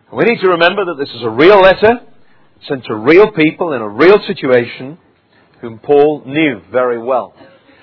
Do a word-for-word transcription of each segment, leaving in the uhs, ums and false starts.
We need to remember that this is a real letter sent to real people in a real situation whom Paul knew very well.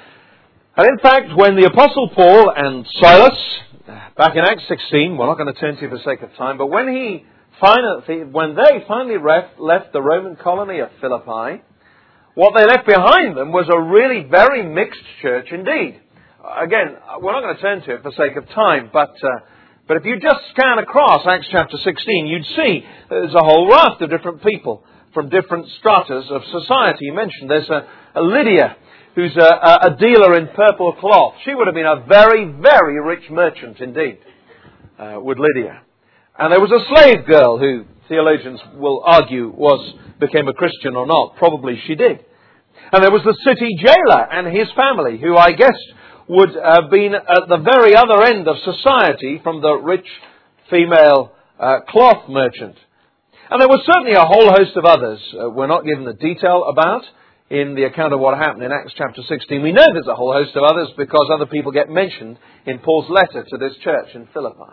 And in fact, when the Apostle Paul and Silas, back in Acts sixteen, we're not going to turn to for the sake of time, but when he finally, when they finally left, left the Roman colony of Philippi, what they left behind them was a really very mixed church indeed. Again, we're not going to turn to it for the sake of time, but uh, but if you just scan across Acts chapter sixteen, you'd see there's a whole raft of different people from different stratas of society. You mentioned there's a, a Lydia, who's a, a dealer in purple cloth. She would have been a very, very rich merchant indeed, uh, would Lydia. And there was a slave girl who theologians will argue was became a Christian or not. Probably she did. And there was the city jailer and his family, who I guess would have been at the very other end of society from the rich female uh, cloth merchant. And there was certainly a whole host of others uh, we're not given the detail about in the account of what happened in Acts chapter sixteen. We know there's a whole host of others because other people get mentioned in Paul's letter to this church in Philippi.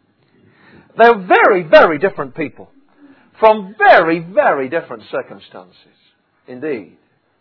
They're very, very different people from very, very different circumstances indeed.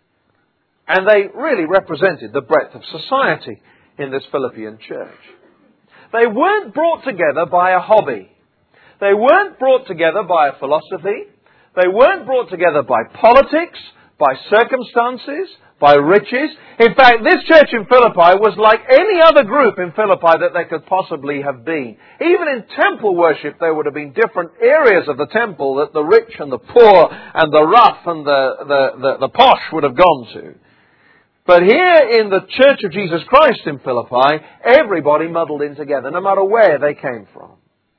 And they really represented the breadth of society in this Philippian church. They weren't brought together by a hobby. They weren't brought together by a philosophy. They weren't brought together by politics, by circumstances, by riches. In fact, this church in Philippi was like any other group in Philippi that they could possibly have been. Even in temple worship, there would have been different areas of the temple that the rich and the poor and the rough and the, the, the, the posh would have gone to. But here in the Church of Jesus Christ in Philippi, everybody muddled in together, no matter where they came from.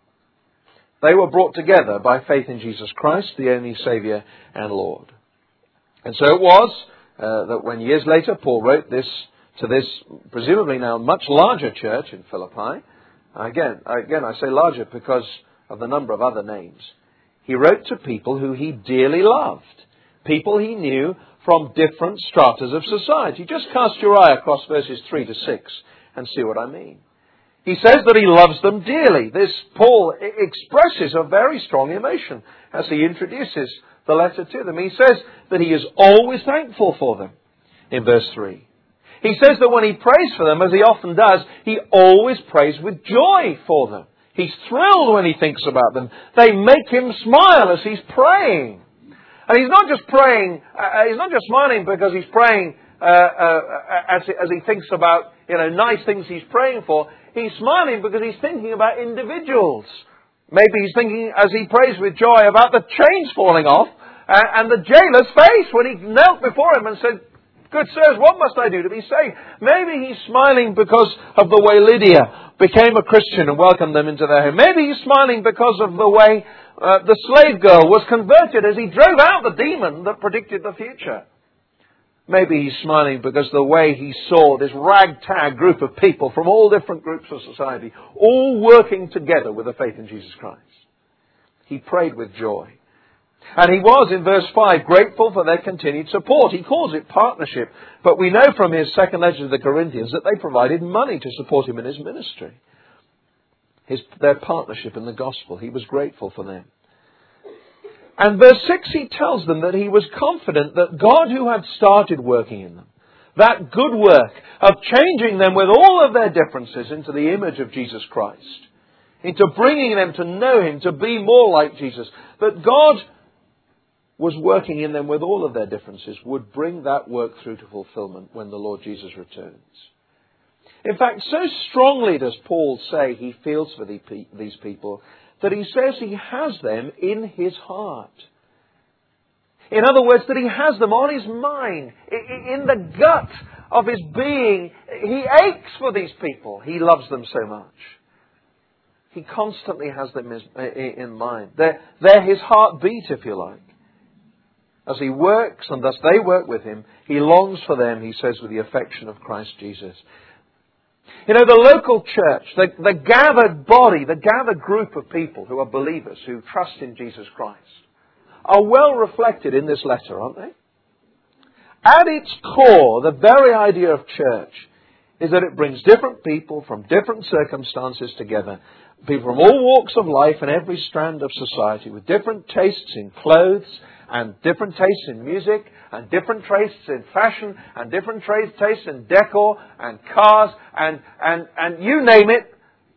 They were brought together by faith in Jesus Christ, the only Saviour and Lord. And so it was uh, that when years later Paul wrote this to this presumably now much larger church in Philippi, again, again I say larger because of the number of other names, he wrote to people who he dearly loved, people he knew from different stratas of society. Just cast your eye across verses three to six and see what I mean. He says that he loves them dearly. This Paul expresses a very strong emotion as he introduces the letter to them. He says that he is always thankful for them in verse three. He says that when he prays for them, as he often does, he always prays with joy for them. He's thrilled when he thinks about them. They make him smile as he's praying. And he's not just praying, uh, he's not just smiling because he's praying uh, uh, as, as he thinks about, you know, nice things he's praying for. He's smiling because he's thinking about individuals. Maybe he's thinking, as he prays with joy, about the chains falling off uh, and the jailer's face when he knelt before him and said, "Good sirs, what must I do to be saved?" Maybe he's smiling because of the way Lydia became a Christian and welcomed them into their home. Maybe he's smiling because of the way uh, the slave girl was converted as he drove out the demon that predicted the future. Maybe he's smiling because the way he saw this ragtag group of people from all different groups of society, all working together with a faith in Jesus Christ. He prayed with joy. And he was, in verse five, grateful for their continued support. He calls it partnership. But we know from his second letter to the Corinthians that they provided money to support him in his ministry. His, their partnership in the gospel. He was grateful for them. And verse six, he tells them that he was confident that God who had started working in them, that good work of changing them with all of their differences into the image of Jesus Christ, into bringing them to know him, to be more like Jesus, that God was working in them with all of their differences, would bring that work through to fulfillment when the Lord Jesus returns. In fact, so strongly does Paul say he feels for these people that he says he has them in his heart. In other words, that he has them on his mind, in the gut of his being. He aches for these people. He loves them so much. He constantly has them in mind. They're, they're his heartbeat, if you like. As he works, and thus they work with him, he longs for them, he says, with the affection of Christ Jesus. You know, the local church, the, the gathered body, the gathered group of people who are believers, who trust in Jesus Christ, are well reflected in this letter, aren't they? At its core, the very idea of church is that it brings different people from different circumstances together People from all walks of life and every strand of society, with different tastes in clothes and different tastes in music and different tastes in fashion and different tra- tastes in decor and cars and, and, and you name it.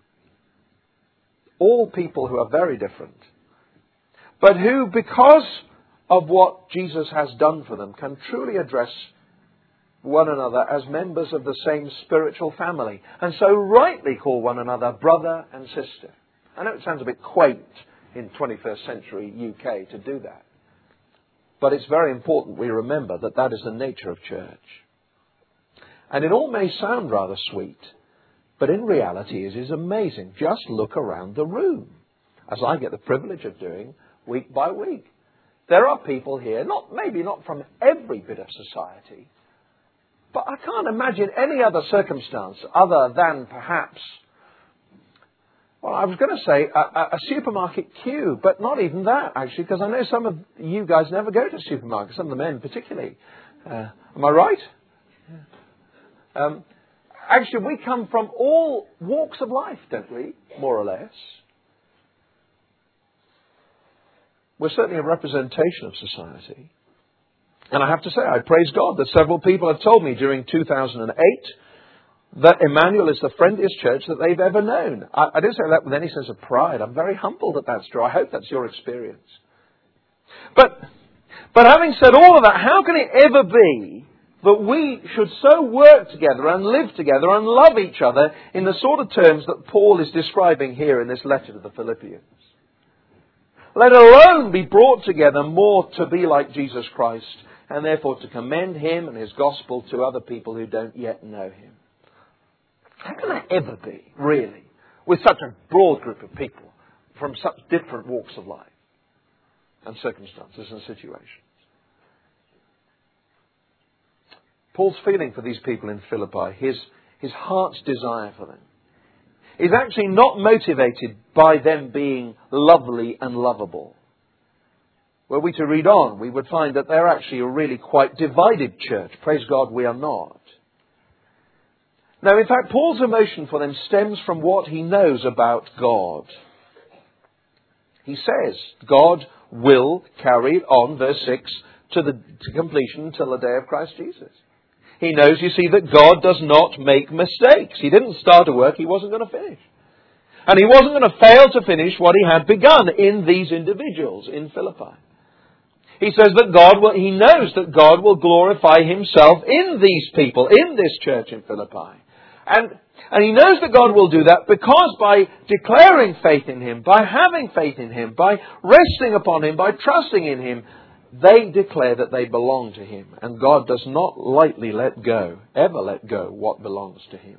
All people who are very different. But who, because of what Jesus has done for them, can truly address one another as members of the same spiritual family, and so rightly call one another brother and sister. I know it sounds a bit quaint in twenty-first century U K to do that, but it's very important we remember that that is the nature of church. And it all may sound rather sweet, but in reality it is amazing. Just look around the room, as I get the privilege of doing week by week. There are people here, not maybe not from every bit of society, but I can't imagine any other circumstance other than perhaps, well, I was going to say a, a, a supermarket queue, but not even that, actually, because I know some of you guys never go to supermarkets, some of the men particularly. Uh, am I right? Um, actually, we come from all walks of life, don't we? More or less. We're certainly a representation of society. And I have to say, I praise God that several people have told me during two thousand eight that Emmanuel is the friendliest church that they've ever known. I, I don't say that with any sense of pride. I'm very humbled that that's true. I hope that's your experience. But, but having said all of that, how can it ever be that we should so work together and live together and love each other in the sort of terms that Paul is describing here in this letter to the Philippians? Let alone be brought together more to be like Jesus Christ, and therefore to commend Him and His gospel to other people who don't yet know Him. How can that ever be, really, with such a broad group of people from such different walks of life and circumstances and situations? Paul's feeling for these people in Philippi, his, his heart's desire for them, is actually not motivated by them being lovely and lovable. Were we to read on, we would find that they're actually a really quite divided church. Praise God, we are not. Now, in fact, Paul's emotion for them stems from what he knows about God. He says God will carry it on, verse six, to the to completion until the day of Christ Jesus. He knows, you see, that God does not make mistakes. He didn't start a work He wasn't going to finish. And He wasn't going to fail to finish what He had begun in these individuals in Philippi. He says that God will, He knows that God will glorify Himself in these people, in this church in Philippi. And, and He knows that God will do that because by declaring faith in Him, by having faith in Him, by resting upon Him, by trusting in Him, they declare that they belong to Him. And God does not lightly let go, ever let go, what belongs to Him.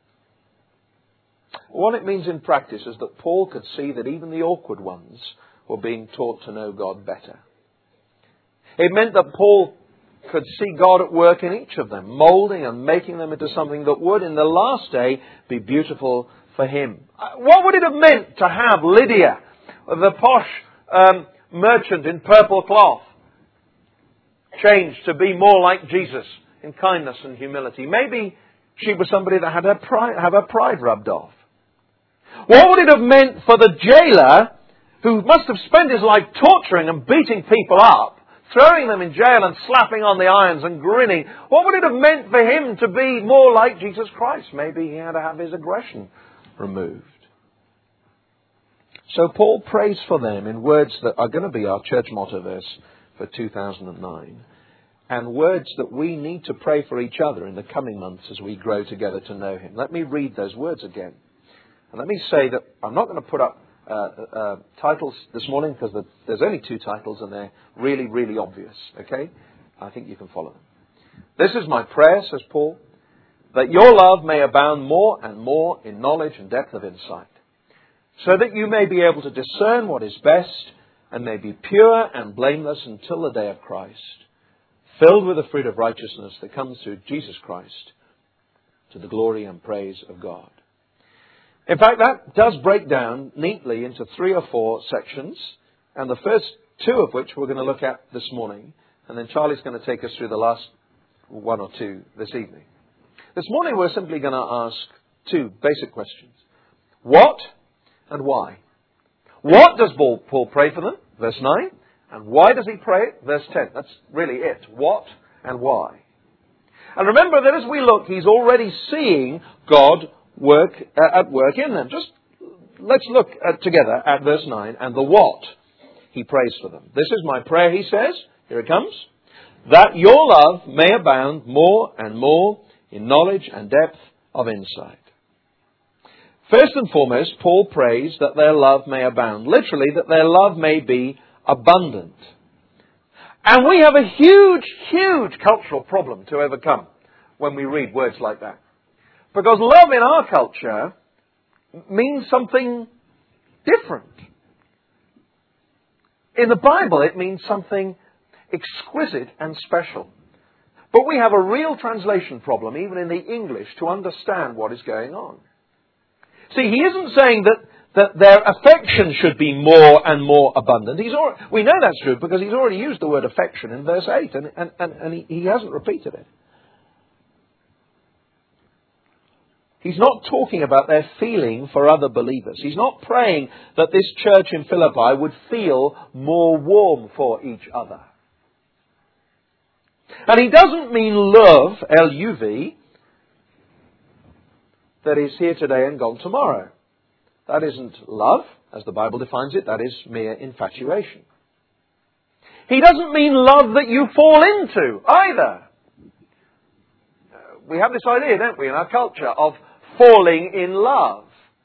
What it means in practice is that Paul could see that even the awkward ones were being taught to know God better. It meant that Paul could see God at work in each of them, moulding and making them into something that would, in the last day, be beautiful for Him. What would it have meant to have Lydia, the posh um, merchant in purple cloth, changed to be more like Jesus in kindness and humility? Maybe she was somebody that had her pride, have her pride rubbed off. What would it have meant for the jailer who must have spent his life torturing and beating people up, throwing them in jail and slapping on the irons and grinning? What would it have meant for him to be more like Jesus Christ? Maybe he had to have his aggression removed. So Paul prays for them in words that are going to be our church motto verse for two thousand nine, and words that we need to pray for each other in the coming months as we grow together to know Him. Let me read those words again. And let me say that I'm not going to put up uh, uh, titles this morning because there's only two titles and they're really, really obvious. Okay? I think you can follow them. This is my prayer, says Paul, that your love may abound more and more in knowledge and depth of insight, so that you may be able to discern what is best and may be pure and blameless until the day of Christ, filled with the fruit of righteousness that comes through Jesus Christ, to the glory and praise of God. In fact, that does break down neatly into three or four sections, and the first two of which we're going to look at this morning, and then Charlie's going to take us through the last one or two this evening. This morning we're simply going to ask two basic questions. What and why? What does Paul pray for them? Verse nine. And why does he pray it? Verse ten. That's really it. What and why? And remember that as we look, he's already seeing God work uh, at work in them. Just let's look at, together at verse nine and the what he prays for them. This is my prayer, he says. Here it comes. That your love may abound more and more in knowledge and depth of insight. First and foremost, Paul prays that their love may abound. Literally, that their love may be abundant. And we have a huge, huge cultural problem to overcome when we read words like that. Because love in our culture means something different. In the Bible, it means something exquisite and special. But we have a real translation problem, even in the English, to understand what is going on. See, he isn't saying that, that their affection should be more and more abundant. He's already, we know that's true because he's already used the word affection in verse eight, and, and, and, and he, he hasn't repeated it. He's not talking about their feeling for other believers. He's not praying that this church in Philippi would feel more warm for each other. And he doesn't mean love, L U V, that is here today and gone tomorrow. That isn't love, as the Bible defines it. That is mere infatuation. He doesn't mean love that you fall into either. We have this idea, don't we, in our culture of falling in love.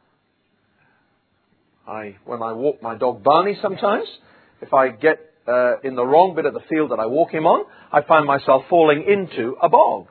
I, when I walk my dog Barney sometimes, if I get uh, in the wrong bit of the field that I walk him on, I find myself falling into a bog.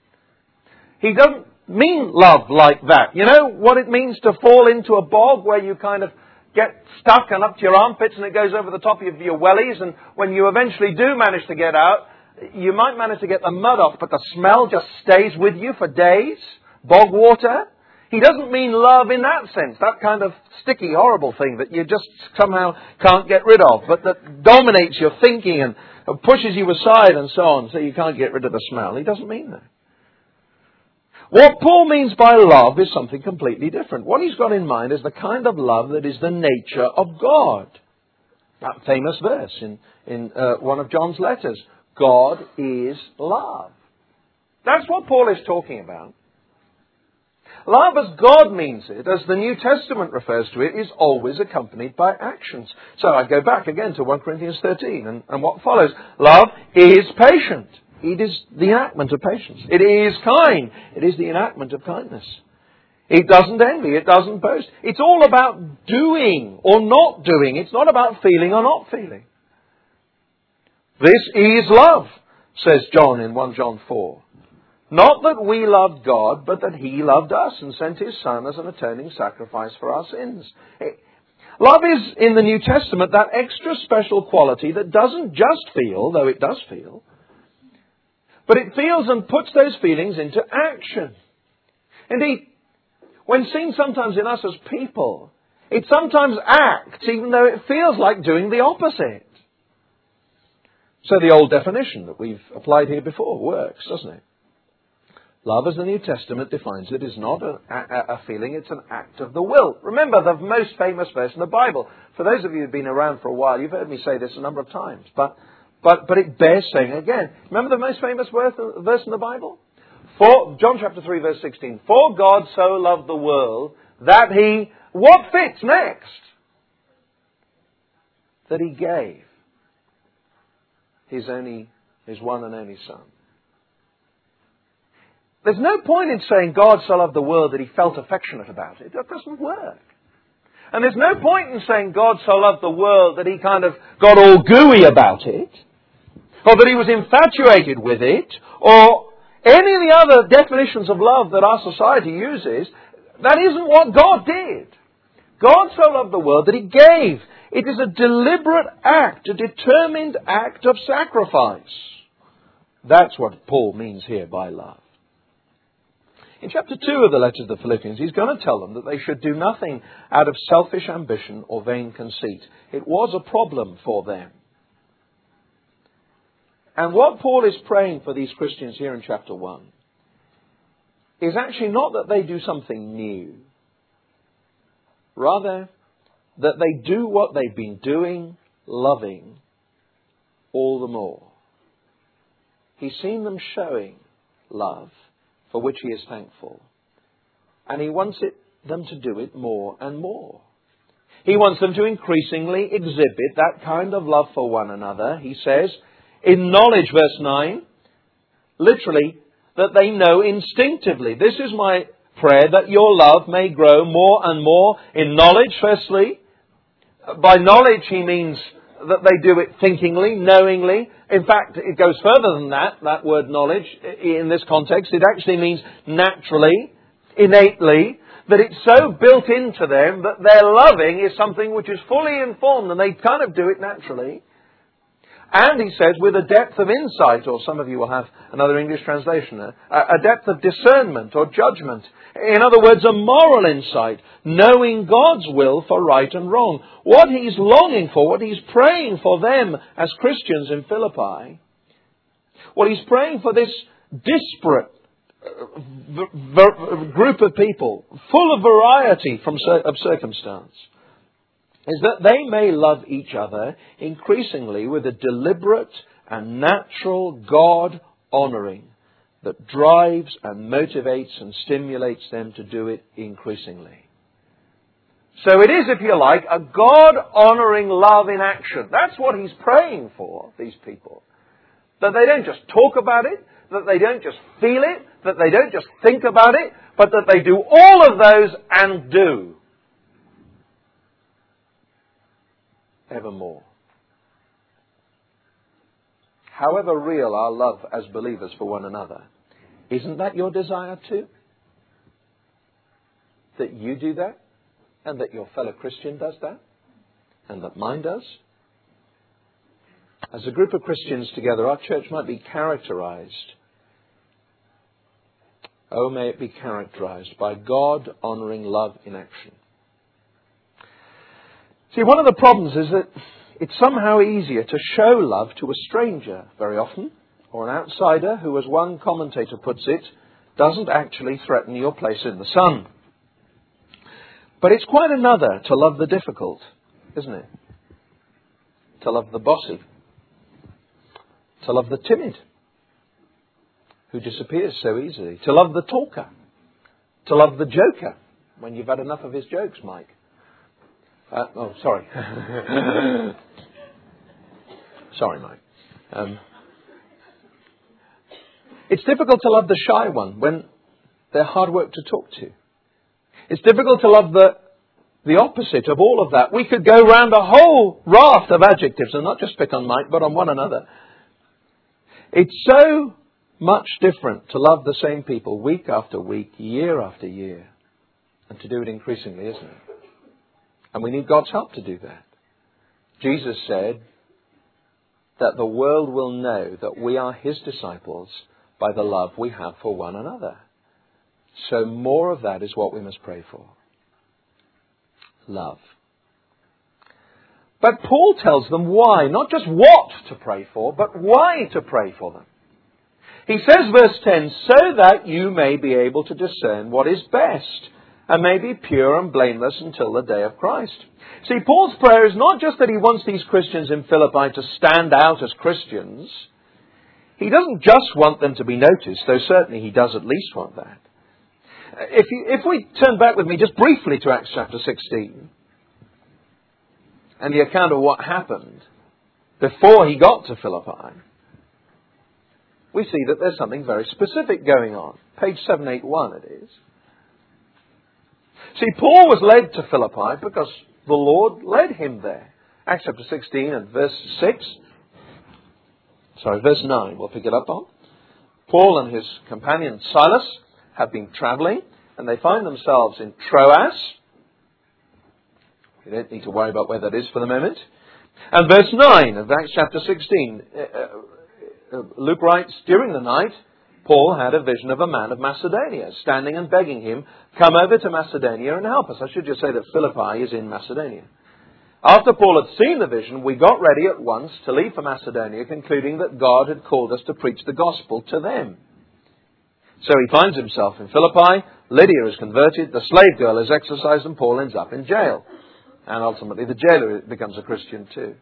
He doesn't mean love like that. You know what it means to fall into a bog where you kind of get stuck and up to your armpits and it goes over the top of your wellies, and when you eventually do manage to get out, you might manage to get the mud off, but the smell just stays with you for days. Bog water. He doesn't mean love in that sense, that kind of sticky, horrible thing that you just somehow can't get rid of, but that dominates your thinking and pushes you aside and so on, so you can't get rid of the smell. He doesn't mean that. What Paul means by love is something completely different. What he's got in mind is the kind of love that is the nature of God. That famous verse in, in uh, one of John's letters. God is love. That's what Paul is talking about. Love as God means it, as the New Testament refers to it, is always accompanied by actions. So I go back again to First Corinthians thirteen and, and what follows. Love is patient. It is the enactment of patience. It is kind. It is the enactment of kindness. It doesn't envy. It doesn't boast. It's all about doing or not doing. It's not about feeling or not feeling. This is love, says John in First John four. Not that we loved God, but that He loved us and sent His Son as an atoning sacrifice for our sins. Love is, in the New Testament, that extra special quality that doesn't just feel, though it does feel, but it feels and puts those feelings into action. Indeed, when seen sometimes in us as people, it sometimes acts even though it feels like doing the opposite. So the old definition that we've applied here before works, doesn't it? Love, as the New Testament defines it, is not a, a, a feeling, it's an act of the will. Remember the most famous verse in the Bible. For those of you who've been around for a while, you've heard me say this a number of times, but but but it bears saying again. Remember the most famous verse, verse in the Bible? For John chapter three, verse sixteen. For God so loved the world that He, what fits next? That He gave His only, His one and only Son. There's no point in saying God so loved the world that He felt affectionate about it. That doesn't work. And there's no point in saying God so loved the world that He kind of got all gooey about it, or that He was infatuated with it, or any of the other definitions of love that our society uses. That isn't what God did. God so loved the world that He gave. It is a deliberate act, a determined act of sacrifice. That's what Paul means here by love. In chapter two of the letter to the Philippians, he's going to tell them that they should do nothing out of selfish ambition or vain conceit. It was a problem for them. And what Paul is praying for these Christians here in chapter one is actually not that they do something new. Rather, that they do what they've been doing, loving, all the more. He's seen them showing love, for which he is thankful. And he wants it, them to do it more and more. He wants them to increasingly exhibit that kind of love for one another. He says, in knowledge, verse nine, literally, that they know instinctively. This is my prayer, that your love may grow more and more in knowledge, firstly. By knowledge, he means that they do it thinkingly, knowingly. In fact, it goes further than that, that word knowledge, in this context. It actually means naturally, innately, that it's so built into them that their loving is something which is fully informed, and they kind of do it naturally. And he says, with a depth of insight, or some of you will have another English translation, a, a depth of discernment or judgment. In other words, a moral insight, knowing God's will for right and wrong. What he's longing for, what he's praying for them as Christians in Philippi, what he's praying for this disparate v- v- group of people, full of variety from cir- of circumstance, is that they may love each other increasingly with a deliberate and natural God-honouring that drives and motivates and stimulates them to do it increasingly. So it is, if you like, a God-honouring love in action. That's what he's praying for, these people. That they don't just talk about it, that they don't just feel it, that they don't just think about it, but that they do all of those and do evermore. However real our love as believers for one another, isn't that your desire too? That you do that, and that your fellow Christian does that, and that mine does? As a group of Christians together, our church might be characterized, oh, may it be characterized by God-honouring love in action. See, one of the problems is that it's somehow easier to show love to a stranger very often, or an outsider who, as one commentator puts it, doesn't actually threaten your place in the sun. But it's quite another to love the difficult, isn't it? To love the bossy. To love the timid, who disappears so easily. To love the talker. To love the joker, when you've had enough of his jokes, Mike. Uh, oh, sorry. Sorry, Mike. Um, it's difficult to love the shy one when they're hard work to talk to. It's difficult to love the the opposite of all of that. We could go round a whole raft of adjectives and not just pick on Mike, but on one another. It's so much different to love the same people week after week, year after year, and to do it increasingly, isn't it? And we need God's help to do that. Jesus said that the world will know that we are his disciples by the love we have for one another. So more of that is what we must pray for. Love. But Paul tells them why, not just what to pray for, but why to pray for them. He says, verse ten, so that you may be able to discern what is best, and may be pure and blameless until the day of Christ. See, Paul's prayer is not just that he wants these Christians in Philippi to stand out as Christians. He doesn't just want them to be noticed, though certainly he does at least want that. If, you, if we turn back with me just briefly to Acts chapter sixteen, and the account of what happened before he got to Philippi, we see that there's something very specific going on. Page seven eighty-one it is. See, Paul was led to Philippi because the Lord led him there. Acts chapter sixteen and verse six. Sorry, verse nine we'll pick it up on. Paul and his companion Silas have been travelling, and they find themselves in Troas. We don't need to worry about where that is for the moment. And verse nine of Acts chapter sixteen, uh, uh, Luke writes, during the night, Paul had a vision of a man of Macedonia, standing and begging him, come over to Macedonia and help us. I should just say that Philippi is in Macedonia. After Paul had seen the vision, we got ready at once to leave for Macedonia, concluding that God had called us to preach the gospel to them. So he finds himself in Philippi, Lydia is converted, the slave girl is exorcised, and Paul ends up in jail. And ultimately the jailer becomes a Christian too.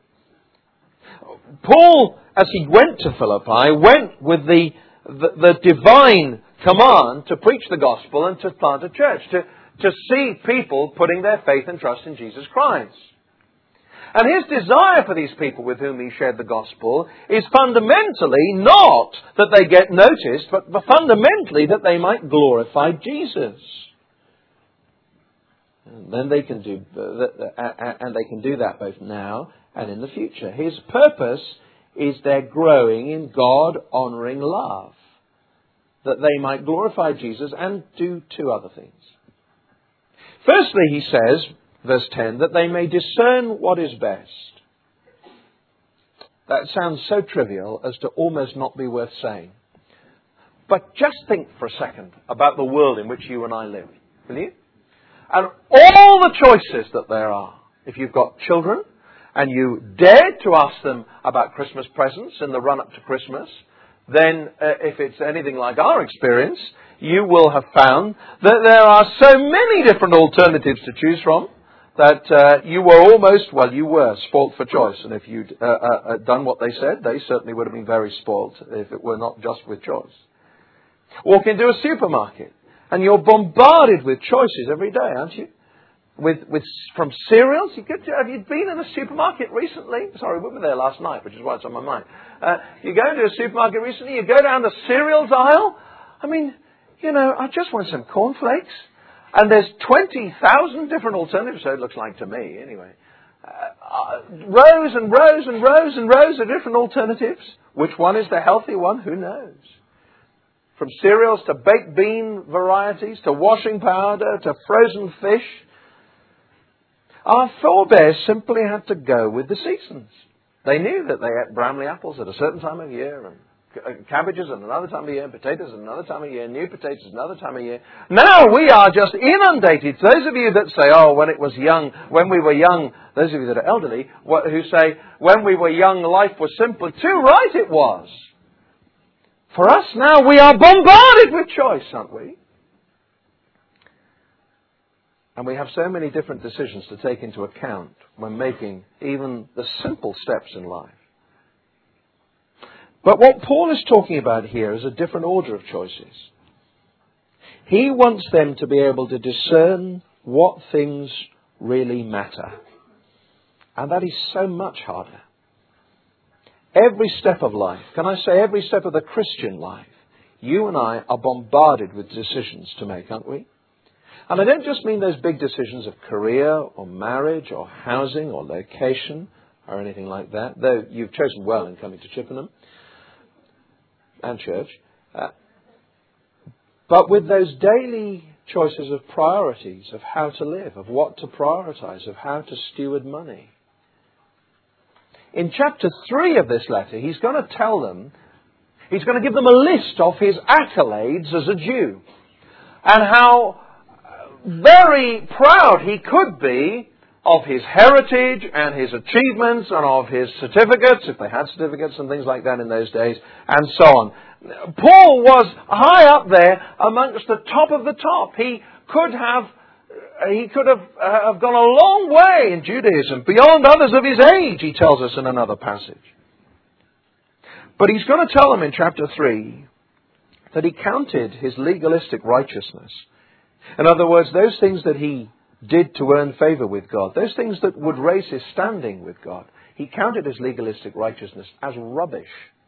Paul, as he went to Philippi, went with the, the, the divine command to preach the gospel and to plant a church, to, to see people putting their faith and trust in Jesus Christ. And his desire for these people with whom he shared the gospel is fundamentally not that they get noticed, but fundamentally that they might glorify Jesus. And then they can do, and they can do that both now and in the future. His purpose is their growing in God-honoring love, that they might glorify Jesus and do two other things. Firstly, he says, verse ten, that they may discern what is best. That sounds so trivial as to almost not be worth saying. But just think for a second about the world in which you and I live, will you? And all the choices that there are. If you've got children and you dared to ask them about Christmas presents in the run-up to Christmas, then uh, if it's anything like our experience, you will have found that there are so many different alternatives to choose from that uh, you were almost, well, you were spoilt for choice. And if you'd uh, uh, done what they said, they certainly would have been very spoilt if it were not just with choice. Walk into a supermarket and you're bombarded with choices every day, aren't you? With, with from cereals. You could, have you been in a supermarket recently? Sorry, we were there last night, which is why it's on my mind. Uh, you go into a supermarket recently, you go down the cereals aisle. I mean, you know, I just want some cornflakes. And there's twenty thousand different alternatives, so it looks like to me, anyway. Uh, uh, rows and rows and rows and rows of different alternatives. Which one is the healthy one? Who knows? From cereals to baked bean varieties, to washing powder, to frozen fish. Our forebears simply had to go with the seasons. They knew that they ate Bramley apples at a certain time of year, and cabbages at another time of year, and potatoes at another time of year, new potatoes at another time of year. Now we are just inundated. Those of you that say, oh, when it was young, when we were young, those of you that are elderly, who say, when we were young, life was simple. Too right it was. For us now, we are bombarded with choice, aren't we? And we have so many different decisions to take into account when making even the simple steps in life. But what Paul is talking about here is a different order of choices. He wants them to be able to discern what things really matter. And that is so much harder. Every step of life, can I say every step of the Christian life, you and I are bombarded with decisions to make, aren't we? And I don't just mean those big decisions of career or marriage or housing or location or anything like that, though you've chosen well in coming to Chippenham and church. Uh, but with those daily choices of priorities, of how to live, of what to prioritize, of how to steward money. In chapter three of this letter, he's going to tell them, he's going to give them a list of his accolades as a Jew. And how very proud he could be of his heritage and his achievements and of his certificates, if they had certificates and things like that in those days, and so on. Paul was high up there amongst the top of the top. He could have he could have, uh, have gone a long way in Judaism, beyond others of his age, he tells us in another passage. But he's going to tell them in chapter three that he counted his legalistic righteousness. In other words, those things that he did to earn favour with God, those things that would raise his standing with God, he counted his legalistic righteousness as rubbish.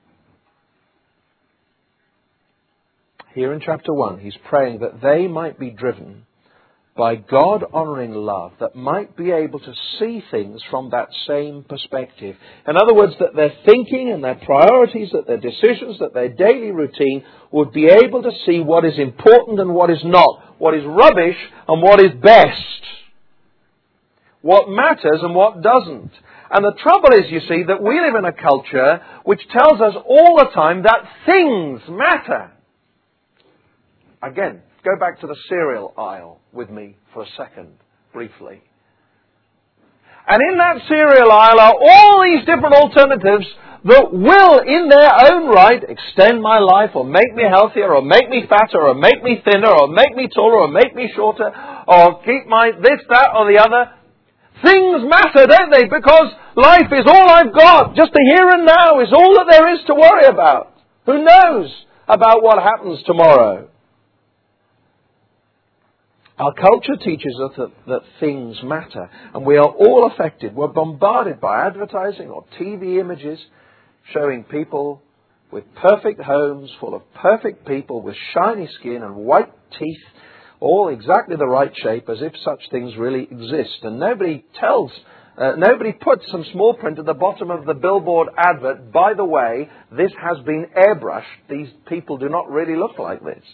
Here in chapter one, he's praying that they might be driven by God-honouring love, that might be able to see things from that same perspective. In other words, that their thinking and their priorities, that their decisions, that their daily routine would be able to see what is important and what is not, what is rubbish and what is best, what matters and what doesn't. And the trouble is, you see, that we live in a culture which tells us all the time that things matter. Again, go back to the cereal aisle with me for a second, briefly. And in that cereal aisle are all these different alternatives that will, in their own right, extend my life, or make me healthier, or make me fatter, or make me thinner, or make me taller, or make me shorter, or keep my this, that, or the other. Things matter, don't they? Because life is all I've got. Just the here and now is all that there is to worry about. Who knows about what happens tomorrow? Our culture teaches us that, that things matter, and we are all affected. We're bombarded by advertising or T V images showing people with perfect homes, full of perfect people with shiny skin and white teeth, all exactly the right shape, as if such things really exist. And nobody tells, uh, nobody puts some small print at the bottom of the billboard advert, by the way, this has been airbrushed. These people do not really look like this.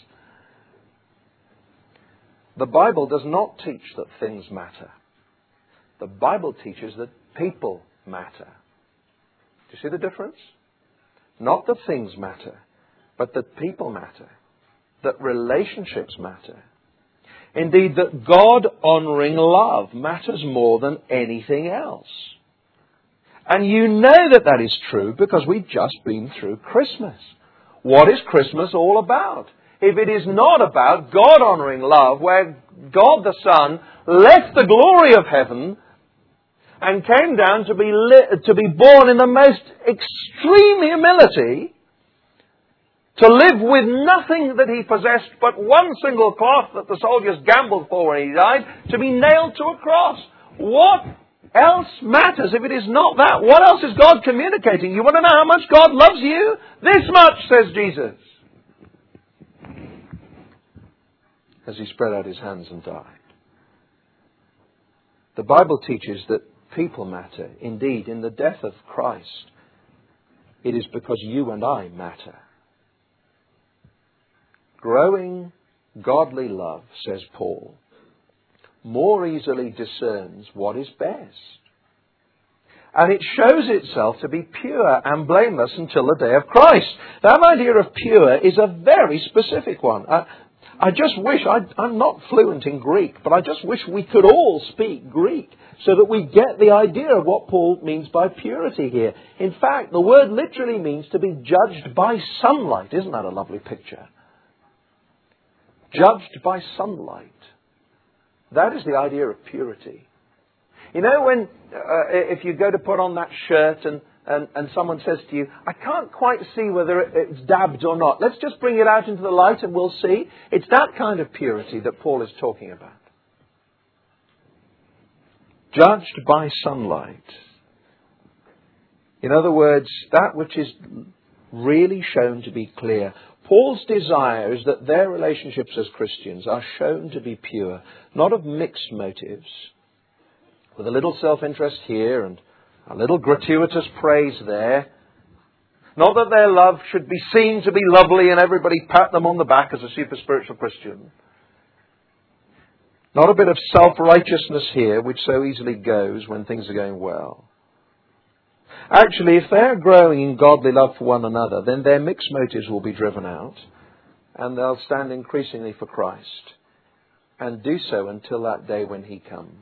The Bible does not teach that things matter. The Bible teaches that people matter. Do you see the difference? Not that things matter, but that people matter. That relationships matter. Indeed, that God-honoring love matters more than anything else. And you know that that is true because we've just been through Christmas. What is Christmas all about? If it is not about God-honoring love, where God the Son left the glory of heaven and came down to be li- to be born in the most extreme humility, to live with nothing that he possessed but one single cloth that the soldiers gambled for when he died, to be nailed to a cross. What else matters if it is not that? What else is God communicating? You want to know how much God loves you? This much, says Jesus, as he spread out his hands and died. The Bible teaches that people matter. Indeed, in the death of Christ, it is because you and I matter. Growing godly love, says Paul, more easily discerns what is best. And it shows itself to be pure and blameless until the day of Christ. That idea of pure is a very specific one. I, I just wish, I, I'm not fluent in Greek, but I just wish we could all speak Greek so that we get the idea of what Paul means by purity here. In fact, the word literally means to be judged by sunlight. Isn't that a lovely picture? Judged by sunlight. That is the idea of purity. You know, when uh, if you go to put on that shirt and, and, and someone says to you, I can't quite see whether it's dabbed or not. Let's just bring it out into the light and we'll see. It's that kind of purity that Paul is talking about. Judged by sunlight. In other words, that which is really shown to be clear. Paul's desire is that their relationships as Christians are shown to be pure, not of mixed motives, with a little self-interest here and a little gratuitous praise there. Not that their love should be seen to be lovely and everybody pat them on the back as a super spiritual Christian. Not a bit of self-righteousness here, which so easily goes when things are going well. Actually, if they're growing in godly love for one another, then their mixed motives will be driven out and they'll stand increasingly for Christ and do so until that day when he comes.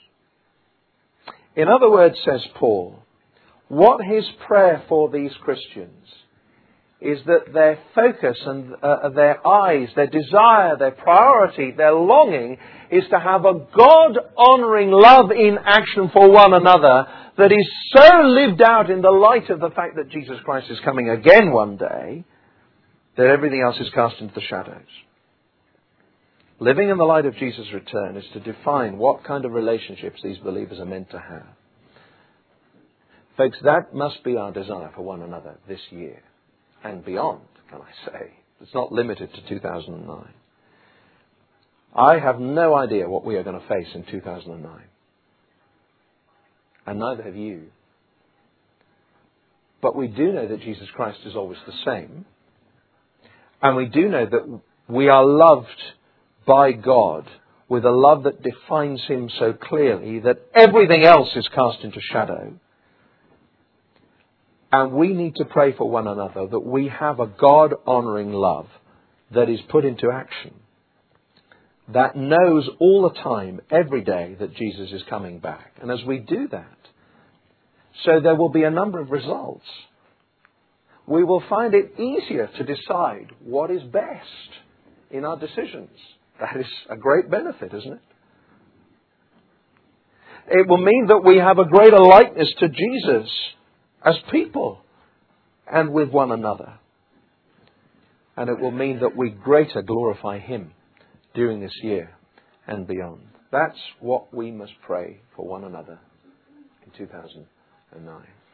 In other words, says Paul, what his prayer for these Christians is that their focus and uh, their eyes, their desire, their priority, their longing is to have a God-honoring love in action for one another that is so lived out in the light of the fact that Jesus Christ is coming again one day that everything else is cast into the shadows. Living in the light of Jesus' return is to define what kind of relationships these believers are meant to have. Folks, that must be our desire for one another this year and beyond, can I say. It's not limited to two thousand nine. I have no idea what we are going to face in two thousand nine. And neither have you. But we do know that Jesus Christ is always the same. And we do know that we are loved by God with a love that defines him so clearly that everything else is cast into shadow. And we need to pray for one another that we have a God-honoring love that is put into action, that knows all the time, every day, that Jesus is coming back. And as we do that, so there will be a number of results. We will find it easier to decide what is best in our decisions. That is a great benefit, isn't it? It will mean that we have a greater likeness to Jesus as people and with one another. And it will mean that we greater glorify Him during this year and beyond. That's what we must pray for one another in two thousand nine.